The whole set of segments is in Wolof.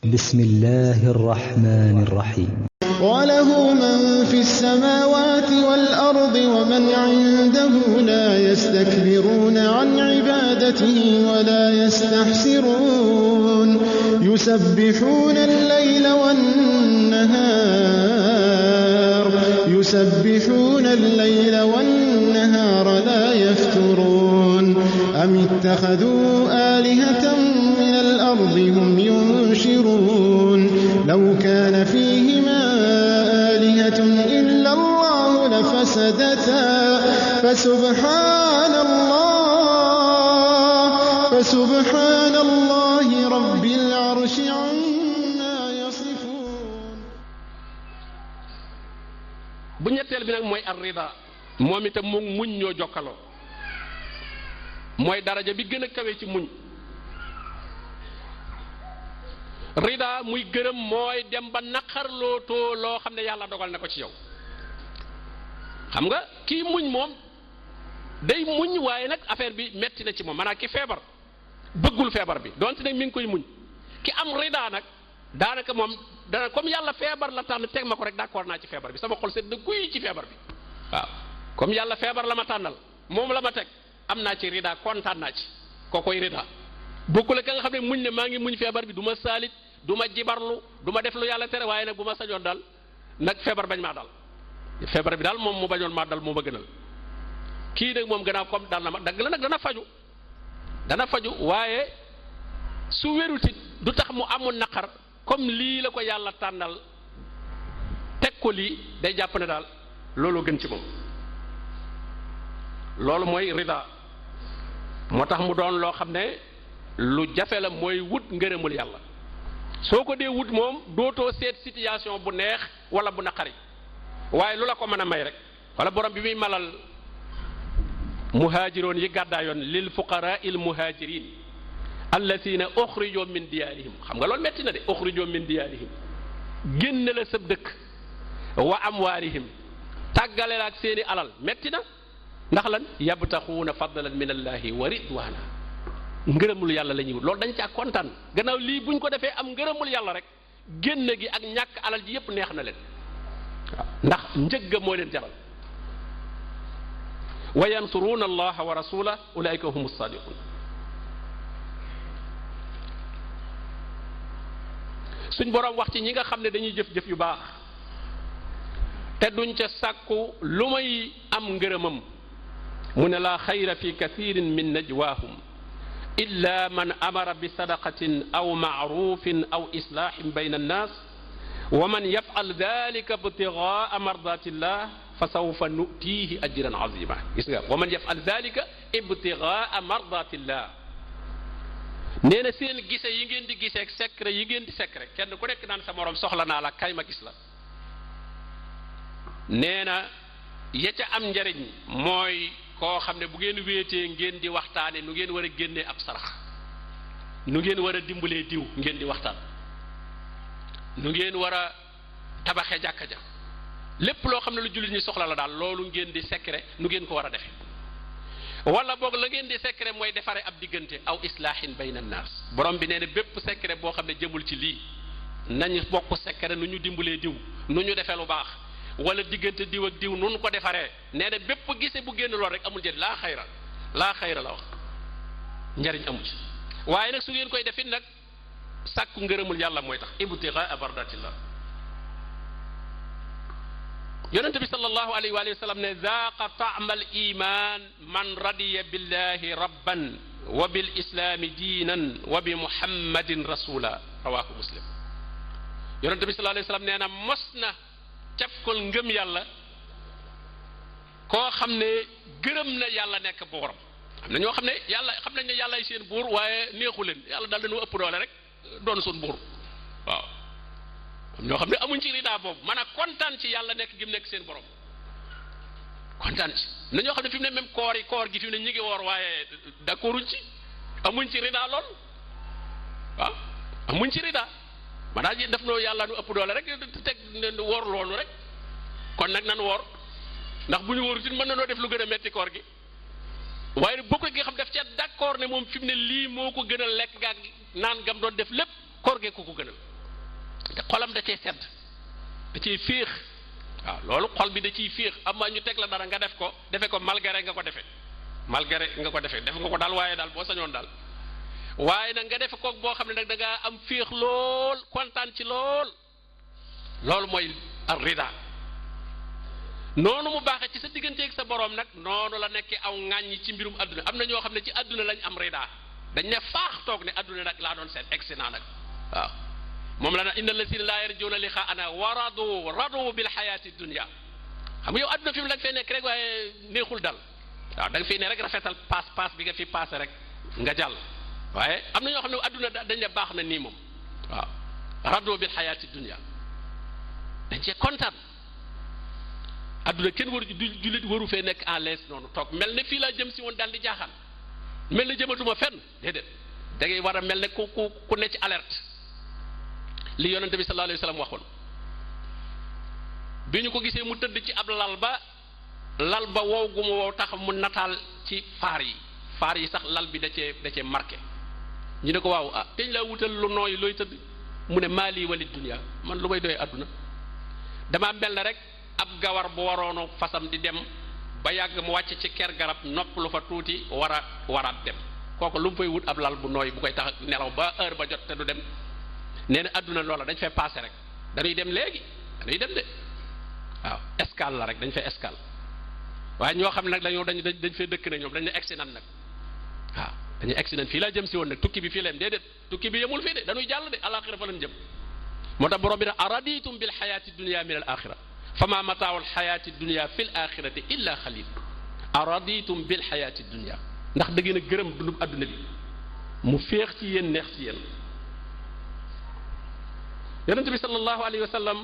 بسم الله الرحمن الرحيم وله من في السماوات والأرض ومن عنده لا يستكبرون عن عبادته ولا يستحسرون يسبحون الليل والنهار لا يفترون أم اتخذوا آلهة من الأرض هم ينشرون لو كان فيهما آلهة إلا الله لفسدتا فسبحان الله رب العرش عما يصفون. bu ñetteel bi nag mooy ar-rida moom itam moom muñ ñoo jokkaloo mooy daraja bi gën a kawe ci muñ. rida muy gërëm mooy dem ba naqarlootoo loo xam ne yàlla dogal na ko ci yow xam nga kii muñ moom day muñ waaye nag affaire bi metti na ci moom maanaam ki feebar bëggul feebar bi donte nag mi ngi koy muñ ki am rida nag daanaka moom dana comme yàlla feebar la tànn teg ma ko rek d'accord naa ci feebar bi sama xol sedd na guy ci feebar bi waaw comme yàlla feebar la ma tànnal moom la ma teg am naa ci rida kontaan naa ci kookoy rida bokkul ka nga xam ne muñ ne maa ngi muñ feebar bi du ma saalit du ma jibarlu du ma def lu yàlla tere waaye nag bu ma sañoon daal nag feebar bañ maa dal feebar bi daal moom mu bañoon maa dal moo ma gënal kii nag moom gannaaw comme dal na ma dagg la nag dana faju waaye su wérutit du tax mu amul naqar comme lii la ko yàlla tànnal teg ko lii day jàpp ne daal loolu gën ci moom loolu mooy rida moo tax mu doon loo xam ne lu jafe la mooy wut ngërëmul yàlla soo ko dee wut moom dootoo seet situation bu neex wala bu naqari waaye lu la ko mën a may rek wala borom bi muy malal muhaajiroon yi gàddaayoon lil fuqaraa il muhaajirin alladina uxrijoo min diyaarihim xam nga loolu metti na de uxrijoo min diyaarihim génne la sab dëkk wa amwaalihim tàggale la ak seeni alal metti na ndax lan yabtaxuuna fadlan min allahi wa ridwaana ngërëmul yàlla la ñuy wut loolu dañ caa kontaan gannaaw lii buñ ko defee am ngërëmul yàlla rek génn gi ak ñàkk alal ji yépp neex na leen waaw ndax njëgga moo leen jaral wa yansuruuna allaha wa rasulahu ulaika humu sadiqun suñ boroom wax ci ñi nga xam ne dañuy jëf-jëf yu baax te duñ ca sàkku lu may am ngërëmam mu ne laa xayra fi kathirin min najwaahum illa man amara bi sadaqatin aw maarufin aw islaahin bayna annaas wa man yafal dalika ibtigaa mardatillah fa sawfa nutiihi ajran azima gis nga wa man yafal dalika ibtigaa mardatillah nee na seen gise yi ngeen di giseeg secret yi ngeen di secret kenn ku nekk naan sa morom soxla naa la kay ma gis la nee na ya ca am njariñ mooy koo xam ne bu ngeen wéetee ngeen di waxtaane nu ngeen war a génnee ab sarax nu ngeen war a dimbalee diw ngeen di waxtaan nu ngeen war a tabaxe jàkka ja lépp loo xam ne lu jullit ñi soxla la daal loolu ngeen di secret nu ngeen ko war a defe wala boog la ngeen di secret mooy defare ab diggante aw islaahin bayna annaas borom bi nee na bépp secret boo xam ne jëmul ci lii nañu bokk secret nu ñu dimbalee diw nu ñu defee lu baax wala diggante diw ak diw nun ko defaree nee na bépp gise bu génn lool rek amul njëriñ laa xayra la wax njariñ amu ci waaye nag su ngeen koy defit nag sàkku ngërëmul yàlla mooy tax ibtigaa bardatillah yonente bi sallallahu alayhi wa sallam ne zaaqa taamal iman man radiya billahi rabban wa bil islaami diinan wa bi muhammadin rasula rawahu muslim yonente bi sallallahu alayhi wa sallam nee na mos na cafkol ngëm yàlla koo xam ne gërëm na yàlla nekk buuram am na ñoo xam ne yàlla xam nañ ne yàlla ay seen buur waaye neexu leen yàlla daal dañoo ëpp doole rek doon suñ buur waaw ñoo xam ne amuñ ci ridaa boobu man a kontaan ci yàlla nekk gi mu nekk seen borom kontaan ci na ñoo xam ne fi mu ne même koor gi fi mu ne ñi ngi woor waaye d'accorduñ ci amuñ ci ridaa lool waaw amuñ ci ridaa ma daal def noo yàlla nu ëpp doole rek teg woor loolu rek kon nag nan woor ndax bu ñu wóorutin mën na noo def lu gën a metti koor gi waaye bokk gi xam def ca d'accord ne moom fi mu ne lii moo ko gën a lekk gaag naan gam doon def lépp koor gee ko gënal te xolam da cee sedd da ciy féex waaw loolu xol bi da ciy féex am ñu teg la dara nga def ko defe ko malgré nga ko defee def nga ko daal waaye daal boo sañoon daal waaye nag nga defe ko boo xam ne nag da ngaa am féex lool kontaan ci lool loolu mooy ar rida noonu mu baaxee ci sa digganteeg sa borom nag noonu la nekkee aw ŋàññi ci mbirum adduna am na ñoo xam ne ci adduna lañ am rida dañ ne faax toog ne adduna nag laa doon seet excellent nag waaw moom la na inna alladina laa yarjuuna liqaana wa radu bil xayaati dunia xam nga yow adduna fi mu la nga fay nekk rek waaye neexul dal waaw da nga fiy ne rek rafetal paas bi nga fi passé rek nga jàll waaye am na ñoo xam ne adduna dañ ne baax na nii moom waaw radu bil xayaati dunia dañ cee kontaan adduna kenn waru jullit waru fee nekk en l'aise noonu toog mel ne fii laa jëm si woon daal di jaaxaan mel ne jëmatuma fenn déedéet da ngay war a mel ne ku ne ci alerte li yonente bi sallallahu alayhi wa sallam waxoon bi ñu ko gisee mu tëdd ci ab lal ba wow gu mu wow tax mu nataal ci faar yi sax lal bi da cee marqué ñu ne ko waaw teñ laa wutal lu nooy looy tëdd mu ne maali walid dunya man lu may doy àdduna dama mel ne rek ab gawar bu waroonu fasam di dem ba yàgg mu wàcc ci ker garab nopp lu fa tuuti waraat dem kooku lu mu fay wut ab lal bu nooy bu koy tax nelaw ba heure ba jot te du dem nee na àdduna loola dañ fay passé rek dañuy dem léegi dañuy dem de waaw escale la rek dañ fay escale waaye ñoo xam ne nag dañ fay dëkk na ñoom dañ ne egsi nan nag waaw dañuy egsi nan fii laa jëm si woon nag tukki bi fii leen déedéet tukki bi yemul fii de dañuy jàll de alaxira fa lañ jëm moo tax borom bi ne araditum bil xayaati dunia min al axira fama mataawu al xayaati dunia fi l axirati illa xalil araditum bil xayaati dunia ndax da ngeen a gërëm dundub adduna bi mu féex ci yéen neex ci yéen yonente bi sallallahu alayhi wa sallam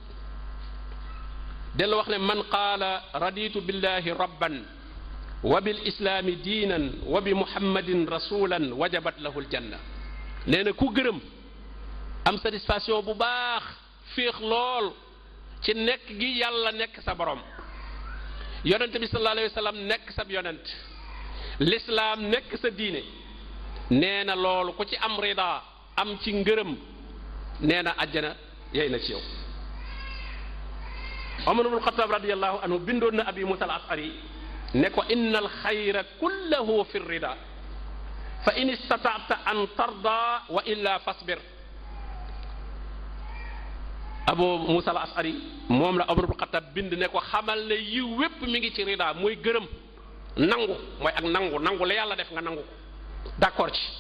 dellu wax ne man qaala raditu billahi rabban wa bil islaami diinan wa bi muhammadin rasulan wajabat lahu aljanna nee na ku gërëm am satisfaction bu baax féex lool ci nekk gi yàlla nekk sa borom yonente bi sallallahu alayhi wa sallam nekk sa yonent lislaam nekk sa diine nee na loolu ku ci am rida am ci ngërëm nee na àjjana yey na ci yow Omar ibn Xattaab radiyallahu anhu bindoon na Abi Muusa al-Ash'ari ne ko inna alxayra kullahu fi rida fa in istata'ta an tarda wa illa fasbir Abu Muusa al-Ash'ari moom la Omar ibn Xattaab bind ne ko xamal ne yiw wépp mi ngi ci rida mooy gërëm nangu mooy ak nangu la yàlla def nga nangu ko d'accord ci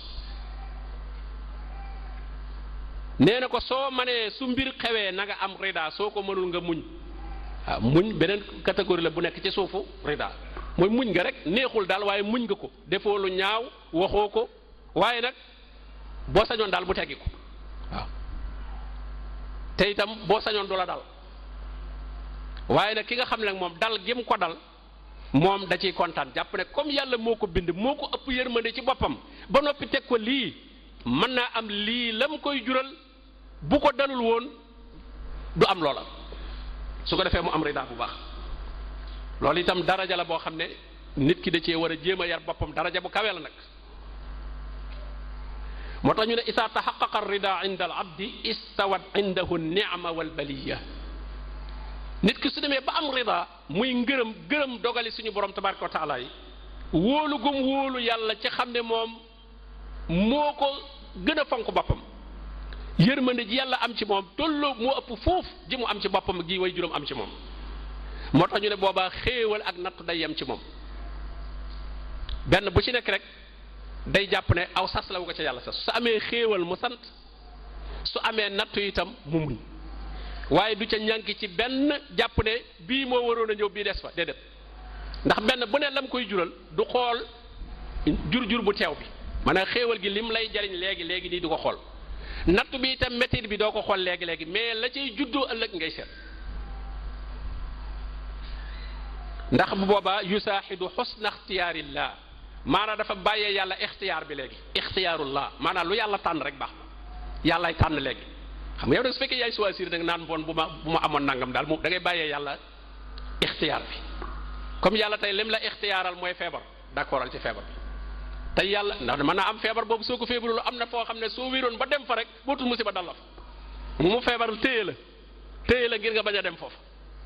nee na ko soo manee su mbir xewee na nga am rida soo ko mënul nga muñ waaw muñ beneen catégorie la bu nekk ci suufu rida mooy muñ nga rek neexul daal waaye muñ nga ko defoo lu ñaaw waxoo ko waaye nag boo sañoon daal bu teggi ko waaw te itam boo sañoon du la dal waaye nag ki nga xam ne nag moom dal gi mu ko dal moom da ciy kontaan jàpp ne comme yàlla moo ko bind moo ko ëpp yërmande ci boppam ba noppi teg ko lii mën naa am lii la mu koy jural bu ko dalul woon du am loola su ko defee mu am rida bu baax loolu itam daraja la boo xam ne nit ki da cee war a jéem a yar boppam daraja bu kawe la nag moo tax ñu ne isaa taxaqaqa rida inda al abdi istawat indahu ni'ma wal baliya nit ki su demee ba am rida muy gërëm dogali suñu borom tabaraka wa taala yi wóolu gum wóolu yàlla ci xam ne moom moo ko gën a fonk boppam yërmande ji yàlla am ci moom tolloo moo ëpp foofu ji mu am ci boppam gi way juróom am ci moom moo tax ñu ne boobaa xéewal ak nattu day yem ci moom benn bu ci nekk rek day jàpp ne aw sas la wu ko ca yàlla sas su amee xéewal mu sant su amee nattu itam mu muñ waaye du ca ñànki ci benn jàpp ne bii moo waroon a ñëw bii des fa déedéet ndax benn bu ne lam koy jural du xool jur bu teew bi maanaam xéewal gi lim lay jariñ léegi nii du ko xool nattu bi itam métit bi doo ko xool léegi mais la cay juddoo ëllëg ngay seet ndax bu boobaa yusaaxidu xusna ixtiyaarillah maanaam dafa bàyyee yàlla ixtiyaar bi léegi ixtiyaarullah maanaam lu yàlla tànn rek baax yàllaay tànn léegi xam nga yow nag su fekkee yaay choisir nag naan bon bu ma amoon nangam daal da ngay bàyyee yàlla ixtiyaar bi comme yàlla tey lim la ixtiyaaral mooy feebar d'accordal ci feebar bi tey yàlla ndax mën naa am feebar boobu soo ko feebarul am na foo xam ne soo wéeroon ba dem fa rek bootul musiba dal la fa mu feebar téye la ngir nga bañ a dem foofu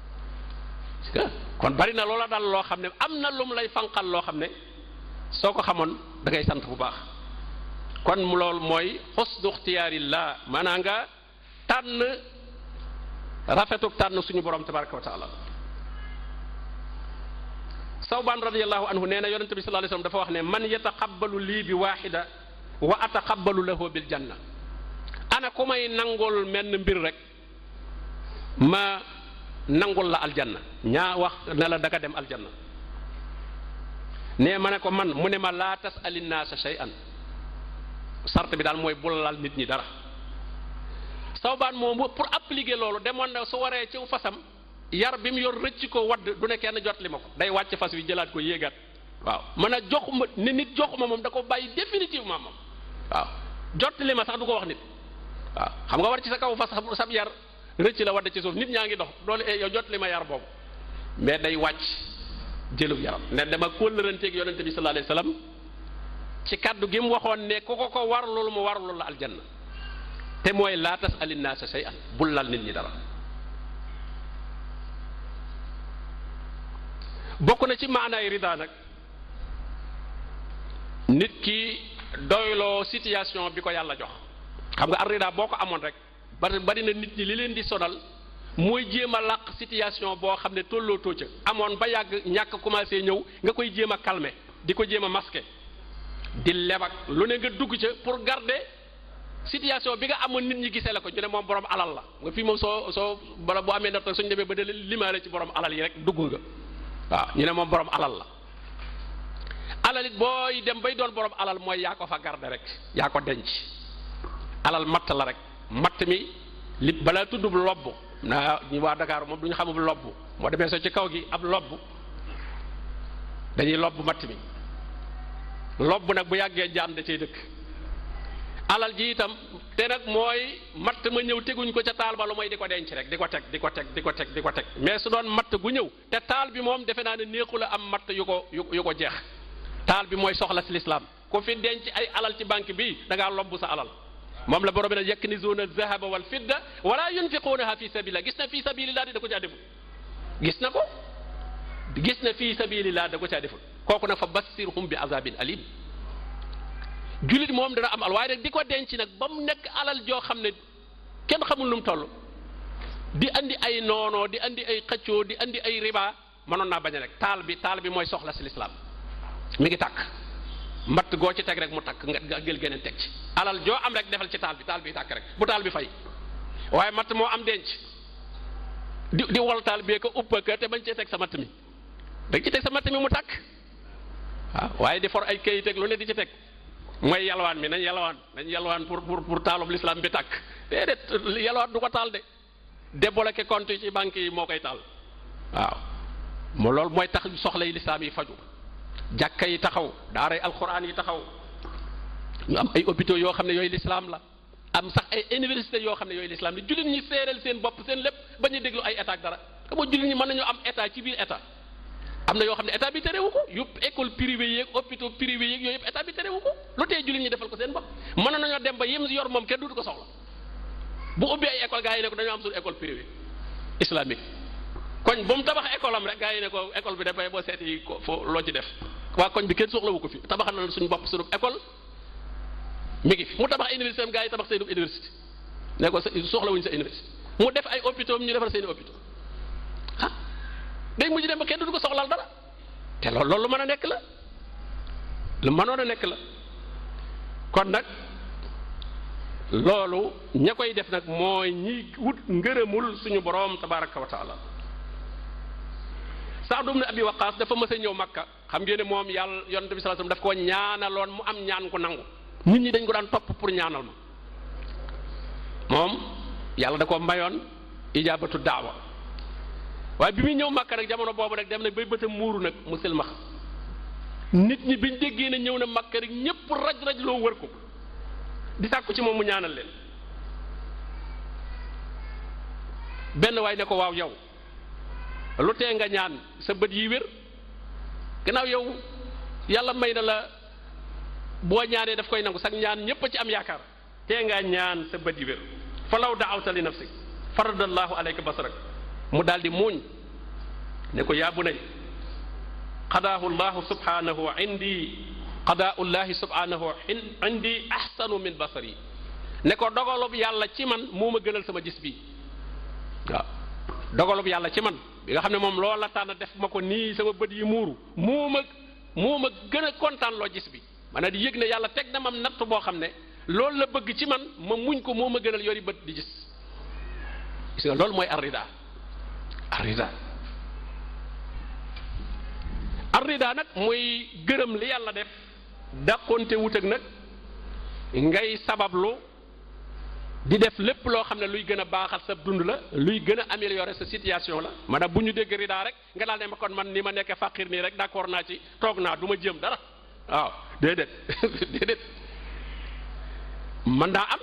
kon bari na loola dal loo xam ne am na lum lay fanqal loo xam ne soo ko xamoon da ngay sant bu baax kon mu loolu mooy xusnu ixtiyaarillah maanaam nga tànn rafetuk tànn suñu borom tabaraka wa taala Sawbaan radiyallahu anhu nee na yonente bi sallallahu alayhi wasallam dafa wax ne man yataqabbalu lii bi waaxida wa ataqabbalu lahu bil janna ana ku may nangul menn mbir rek ma nangul la aljanna ñaa wax ne la danga dem aljanna ne ma ne ko man mu ne ma laa tas'ali naasa shay'an sart bi daal mooy bul lal nit ñi dara Sawbaan moom pour appliquer loolu demoon na su waree ci fasam yar bi mu yor rëcc ko wadd du ne kenn jot li ma ko day wàcc fas wi jëlaat ko yéegaat waaw mën a joxuma ne nit joxuma moom da ko bàyyi définitivement moom waaw jot li ma sax du ko wax nit waaw xam nga war ci sa kaw fas sab yar rëcc la wadd ci suuf nit ñaa ngi dox doole yow jot li ma yar boobu mais day wàcc jëlub yaram ne dama kóllëranteeg yonente bi sallallahu alayhi wasallam ci kaddu gi mu waxoon ne ku ko warlul mu warlul la aljanna te mooy laa tas'ali naasa shay'an bul lal nit ñi dara bokk na ci maanaay rida nag nit ki doyloo situation bi ko yàlla jox xam nga ar rida boo ko amoon rek bari na nit ñi li leen di sonal mooy jéem a làq situation boo xam ne tolloo ca amoon ba yàgg ñàkk commencé ñëw nga koy jéem a calmer di ko jéem a masquer di lebak lu ne nga dugg ca pour garder situation bi nga amoon nit ñi gisee la ko ñu ne moom borom alal la nga fii moom soo bala boo amee ndax suñu demee ba de limaale ci borom alal yi rek dugg nga waaw ñu ne moom borom alal la alal it booy dem bay doon borom alal mooy yaa ko fa garder rek yaa ko denc alal matt la rek matt mi li balaa tuddub lobb naa ñu waa Dakar moom du ñu xamub lobb moo demee so ci kaw gi ab lobb dañuy lobb matt mi lobb nag bu yàggee jaan da cay dëkk alal ji itam te nag mooy matt ma ñëw teguñ ko ca taal ba lu mooy di ko denc rek di ko teg mais su doon matt gu ñëw te taal bi moom defe naa ne neexu la am matt yu ko jeex taal bi mooy soxla si lislaam ku fi denc ay alal ci banque bi da ngaa lobb sa alal moom la borom bi nag yaknizuuna az-zahaba wal fidda wala yunfiquunaha fi sabilillah gis na fi sabilillah da ko caa deful gis na fi sabilillah da ko caa deful kooku nag fa bassirhum bi azabin alim jullit moom dana am al waaye rek di ko denc nag ba mu nekk alal joo xam ne kenn xamul nu mu toll di andi ay noonoo di andi ay xëccoo di andi ay riba mënoon naa bañ a rek taal bi mooy soxla si lislaam mi ngi tàkk mbatt goo ci teg rek mu takk nga jël geneen teg ci alal joo am rek defal ci taal bi tàkk rek bu taal bi fay waaye matt moo am denc di wol taal bee ko uppa ka te bañ cee teg sa matt mi da ci teg sa matt mi mu tàkk waaw waaye di for ay kayit ak lu ne di ci teg mooy yalwaan mi nañ yalwaan pour taalub l'islam bi tàkk déedéet yalwaan du ko taal de débloqué compte yi ci banque yi moo koy taal waaw moo loolu mooy tax soxla yi l'islam yi faju jàkka yi taxaw daaray alquran yi taxaw ñu am ay hôpitaux yoo xam ne yooyu l'islam la am sax ay université yoo xam ne yooyu l'islam la jullit ñi séeréel seen bopp seen lépp ba ñu déglu ay état ak dara xam nga jullit ñi mën nañu am état ci biir état am na yoo xam ne état bi terewu ko yëpp école privée yeeg hôpitaux privés yeeg yooyu yëpp état bi terewu ko lu tee jullit ñi defal ko seen bopp mën nañoo dem ba yem yor moom kenn duutu ko soxla bu ubbi ay école gaa yi ne ko dañoo am suñu école privée islamique koñ bu mu tabax école am rek gaa yi ne ko école bi dafay boo seeti ko foo loo ci def waa koñ bi kenn soxlawu ko fi tabax na suñu bopp suñu école mi ngi fi mu tabax ay université am gaa yi tabax seen université ne ko soxlawuñu sa université mu def ay hôpitaux ñu defar seen i hôpitaux ah day mujj dem ba kenn du ko soxlaal dara te loolu lu mën a nekk la lu mënoon a nekk la kon nag loolu ña koy def nag mooy ñi wut ngërëmul suñu boroom tabaraka wa taala Saad ibn Abi Waqqas dafa mës a ñëw Makka xam ngeen ne moom yàlla yonent bi sallallahu alayhi wasallam daf koo ñaanaloon mu am ñaan ko nangu nit ñi dañ ko daan topp pour ñaanal ma moom yàlla da ko mayoon ijaabatu daawa waaye bi muy ñëw Makka nag jamono boobu rek dem na bay bëtam muuru nag mu silmax nit ñi biñ déggee ne ñëw na Makka rek ñépp raj loo wër ko di sàkku ci moom mu ñaanal leen benn waay ne ko waaw yow lu tee nga ñaan sa bët yi wér gannaaw yow yàlla may na la boo ñaanee daf koy nangu sax ñaan ñépp a ci am yaakaar tee nga ñaan sa bët yi wér falaw da'awta li nafsik faradallahu alayka basarak mu daal di muuñ ne ko yaa bunay qadaahu llahu subhanahu indi qadaa'u llahi subhanahu indi ahsanu min basari ne ko dogalub yàlla ci man moo ma gënal sama gis bi waaw dogalub yàlla ci man bi nga xam ne moom loola tànn def ma ko nii sama bët yi muuru moo ma gën a kontaan loo gis bi maanaam di yëg ne yàlla teg na mam natt boo xam ne loolu la bëgg ci man ma muñ ko moo ma gënal yori bët di gis gis nga loolu mooy arrida nag mooy gërëm li yàlla def dàqonte wut ak nag ngay sabablu di def lépp loo xam ne luy gën a baaxal sa dund la luy gën a améliorer sa situation la maanaam bu ñu dégg rida rek nga daal ne ma kon man ni ma nekkee faqir nii rek d'accord naa ci toog naa du ma jéem dara waaw déedéet déedéet man daa am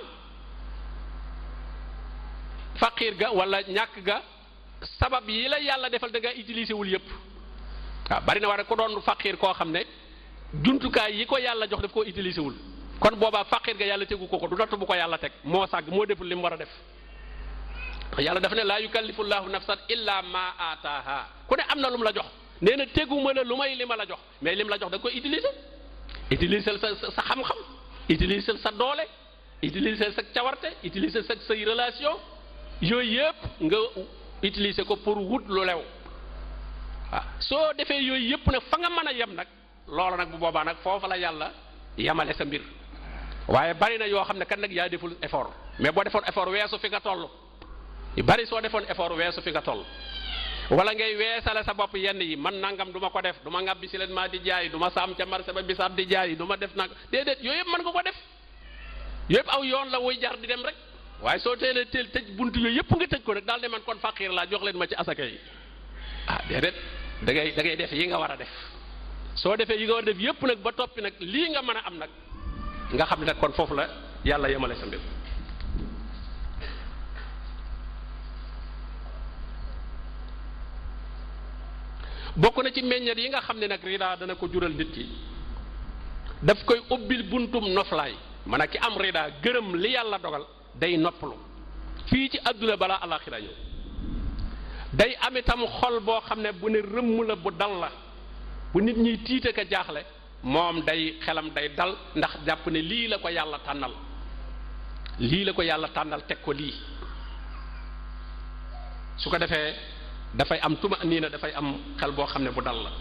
faqir ga wala ñàkk ga sabab yi la yàlla defal da nga utiliser wul yépp waaw bari na war a ko doon faqir koo xam ne jumtukaay yi ko yàlla jox daf koo utiliser wul kon boobaa faqir ga yàlla tegu ko du natt bu ko yàlla teg moo sàgg moo deful li mu war a def ndax yàlla dafa ne laa yukallifu llahu nafsan illa ma ataaha ku ne am na lu mu la jox nee na teguma la lu may li ma la jox mais lim la jox da nga koy utiliser sa xam-xam utiliser sa doole utiliser sa cawarte utiliser say relation yooyu yëpp nga utiliser ko pour wut lu lew waaw soo defee yooyu yëpp nag fa nga mën a yem nag loolu nag bu boobaa nag foofa la yàlla yamale sa mbir waaye bari na yoo xam ne kan nag yaa deful effort mais boo defoon effort weesu fi nga toll yu bari soo defoon effort weesu fi nga toll wala ngay weesale sa bopp yenn yi man nangam du ma ko def du ma ngàbbi si leen maa di jaay du ma saam ca marché ba bisaab di jaay du ma def nag déedéet yooyu yëpp mën nga ko def yooyu yëpp aw yoon la wuy jar di dem rek waaye soo teelee teel tëj bunt yooyu yëpp nga tëj ko rek daal ne man kon faqiir laa jox leen ma ci asaka yi déedéet da ngay def yi nga war a def soo defee yi nga war a def yëpp nag ba toppi nag lii nga mën a am nag nga xam ne nag kon foofu la yàlla yemale sa mbir bokk na ci meññeet yi nga xam ne nag rida dana ko jural nit ki daf koy ubbil buntum noflaay maanaam ki am rida gërëm li yàlla dogal day noppalu fii ci àdduna balaa alaxira ñëw day am itam xol boo xam ne bu ne rëmm la bu dal la bu nit ñiy tiite ka jaaxle moom day xelam day dal ndax jàpp ne lii la ko yàlla tànnal teg ko lii su ko defee dafay am tumaniina dafay am xel boo xam ne bu dal la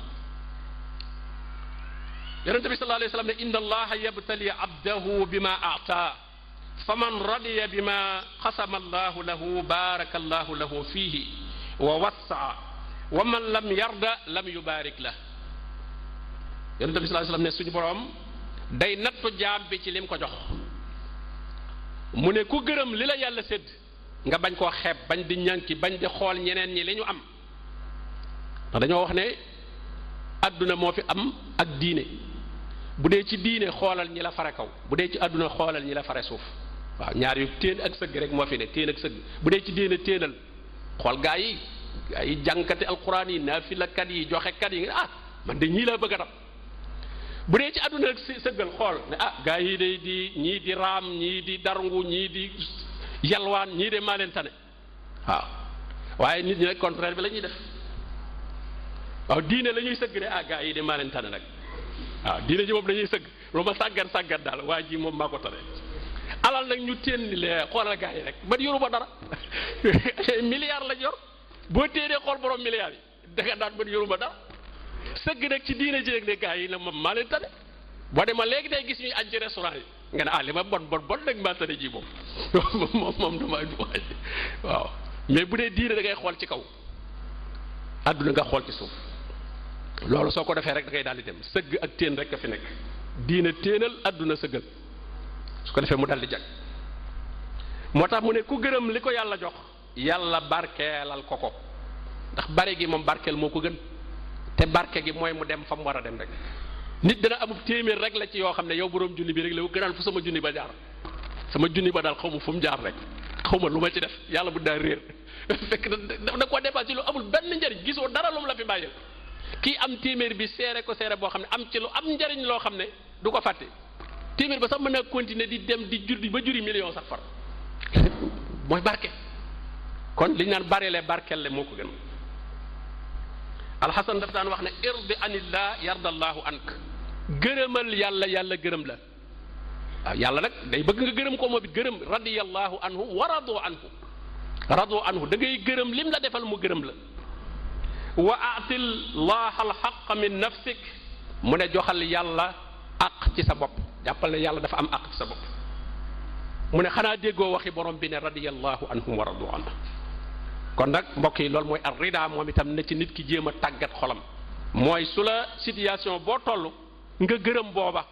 yonente bi sallallahu alayhi wa sallam ne inna allaha yabtali abdahu bima a'ta faman radiya bima qasama allahu lahu baraka allahu lahu fihi wa wassaa wa man lam yarda lam yubarik la yonente bi sallallahu alayhi wa sallam ne suñu boroom day nattu jaam bi ci lim ko jox mu ne ku gërëm li la yàlla sédd nga bañ koo xeeb bañ di ñànki bañ di xool ñeneen ñi li ñu am ndax dañoo wax ne àdduna moo fi am ak diine bu dee ci diine xoolal ñi la fare kaw bu dee ci àdduna xoolal ñi la fare suuf waaw ñaar yu téen ak sëgg rek moo fi ne téen ak sëgg bu dee ci diine téenal xool gaa yi jànkati alquran yi naafilakat yi joxekat yi man de ñii laa bëgg a dab bu dee ci àdduna rek sëggal xool ne gaa yi day di ñii di raam ñii di darngu ñii di yalwaan ñii de maa leen tane waaw waaye nit ñi nag contraire bi la ñuy def waaw diine la ñuy sëgg ne gaa yi de maa leen tane nag waaw diine ji moom dañuy sëgg lu ma sàggan daal waa ji moom maa ko tane alal nag ñu téen ni lee xoolal gaa yi rek ba yoru ba dara milliard la yor boo téenee xool borom milliards yi da nga daan ba yoru ba dara sëgg nag ci diine ji rek ne gaa yi ne moom maa leen tane boo demee léegi tey gis ñuy añ ci restaurant yi nga ne li ma bon nag maa tane ji moom moom dama waaw mais bu dee diine da ngay xool ci kaw àdduna nga xool ci suuf loolu soo ko defee rek da ngay daal di dem sëgg ak téen rek a fi nekk diine téenal àdduna sëggal su ko defee mu dal di jag moo tax mu ne ku gërëm li ko yàlla jox yàlla barkeelal ko ndax bare gi moom barkeel moo ko gën te barke gi mooy mu dem fa mu war a dem rek nit dana amub téeméer rek la ci yoo xam ne yow boroom junni bi rek la gënal fu sama junni ba jaar sama junni ba daal xaw ma fu mu jaar rek xaw ma lu ma ci def yàlla bu daa réer fekk da koo dépassé ci lu amul benn njariñ gisoo dara lu mu la fi bàyyil kii am téeméer bi seere ko seere boo xam ne am ci lu am njariñ loo xam ne du ko fàtte téeméer ba sax mën naa continuer di dem di jur ba juri million sax far mooy barke. kon li ñu naan bareele barkelle moo ko gën. alxasan daf daan wax ne irdi anillah yardallahu ank, gërëmal yàlla yàlla gërëm la. waaw yàlla nag day bëgg nga gërëm ko moom it gërëm radiyallahu anhu wa radu anhu da ngay gërëm lim la defal mu gërëm la. wa atil laaha alxaq min nafsik, mu ne joxal yàlla àq ci sa bopp, jàppal ne yàlla dafa am àq ci sa bopp. mu ne xanaa déggoo waxi borom bi ne radiyallahu anhum wa radu anhu. kon nag mbokk yi loolu mooy ar rida moom itam ne ci nit ki jéem a tàggat xolam, mooy su la situation boo toll nga gërëm booba.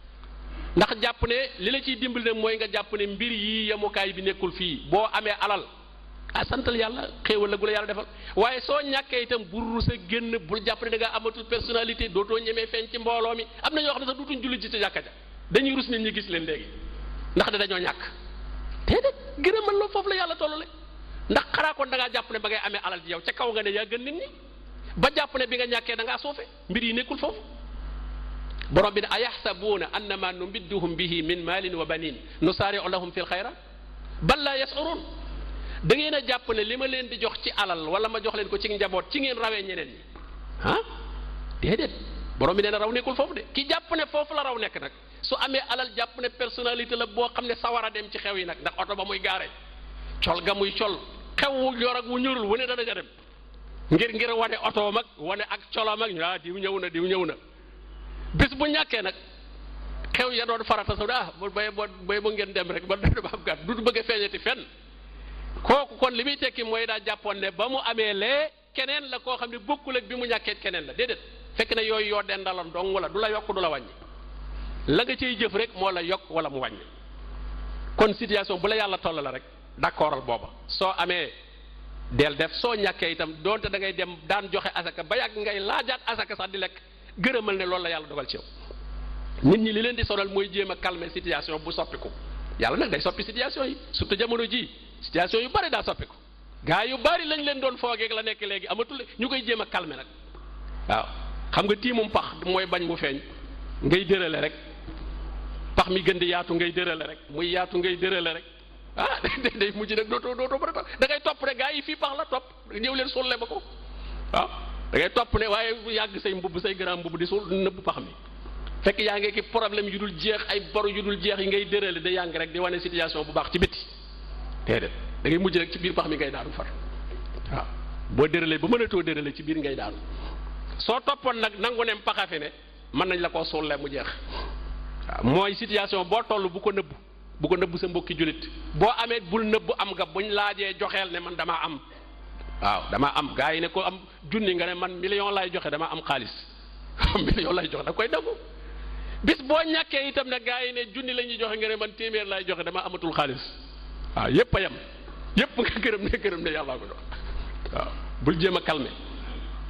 ndax jàpp ne li la ciy dimbali nag mooy nga jàpp ne mbir yi yemukaay bi nekkul fii. boo amee alal santal yàlla, xéewal la gu la yàlla defal, waaye soo ñàkkee itam bul sa génn, bul jàpp ne da ngaa amatul personnalité, dootoo ñemee feeñ ci mbooloo mi. am na ñoo xam ne sax dutuñ julli ci ca jàkka ja, dañuy rus nit ñi gis leen léegi ndax de dañoo ñàkk. déedéet gërëmal la foofu la yàlla tollale. ndax xanaa kon da ngaa jàpp ne ba ngay amee alal ji yow ca kaw nga ne yaa gën nit ñi, ba jàpp ne bi nga ñàkkee da ngaa suufe. mbir yi nekkul foofu. borom bi ne ayaxsabuuna annama numidduhum bihi min maalin wa banin nusaari'u lahum fil xayra bal laa yas'uruun. da ngeen a jàpp ne li ma leen di jox ci alal wala ma jox leen ko ci njaboot ci ngeen rawee ñeneen ñi déedéet. borom bi nee na raw nekkul foofu de. ki jàpp ne foofu la raw nekk nag su amee alal jàpp ne personnalité la boo xam ne sawar a dem ci xew yi nag, ndax oto ba muy gaare, col ga muy col, xew wu yor ak wu ñurul wu ne dana ja dem ngir wane oto mag wane ak colo mag diw ñëw na. bis bu ñàkkee nag xew ya doon farata sa bay bu ngeen dem rek ba dama am gàtt du bëgg a feeñati fenn. kooku kon li muy tekki mooy daa jàppoon ne ba mu amee lee keneen la koo xam ne bokkul ak bi mu ñàkkee keneen la. déedéet, fekk na yooyu yoo dendaloon dong wala du la yokk du la wàññi, la nga ciy jëf rek moo la yokk wala mu wàññi. kon situation bu la yàlla toll la rek d'accordal booba, soo amee del def, soo ñàkkee itam donte da ngay dem daan joxe asaka ba yàgg ngay laajaat asaka sax di lekk, gërëmal ne loolu la yàlla dogal ci yow. nit ñi li leen di sonal mooy jéem a calmer situation bu soppiku. yàlla nag day soppi situation yi, surtout jamono ji situation yu bari daa soppiku. gaa yu bari lañ leen doon foogeeg la nekk léegi amatul, ñu koy jéem a calmer nag. waaw xam nga tiimum pax mooy bañ mu feeñ, ngay dërale rek pax mi gën di yaatu ngay dërale rek muy yaatu ngay dërale rek day mujj nag dootoo ba da ngay topp rek gaa yi fii pax la topp ñëw leen sulle ba ko waaw. da ngay topp ne waaye yàgg say mbubb say grand mbubb di suul nëbb pax mi, fekk yaa ngi ki problème yu dul jeex, ay boru yu dul jeex yi ngay dërale da yaa ngi rek di wane situation bu baax ci bitti. déedéet da ngay mujj rek ci biir pax mi ngay daanu far waaw. boo dëralee ba mënatoo dërale ci biir ngay daanu. soo toppoon nag nangu ne paxafe ne mën nañ la koo suulle mu jeex. waaw mooy situation boo toll bu ko nëbbu sa mbokki jullit. boo amee bul nëbbu am nga buñ laajee joxeel ne man damaa am. waaw damaa am gaa yi ne ko am junni nga ne man million lay joxe damaa am xaalis million lay joxe da koy daggu. bis boo ñàkkee itam ne gaa yi ne junni la ñuy joxe nga ne man téeméer lay joxe dama amatul xaalis. waaw yépp a yem yépp nga gërëm ne yàllaa ko jox waaw bul jéem a calmer.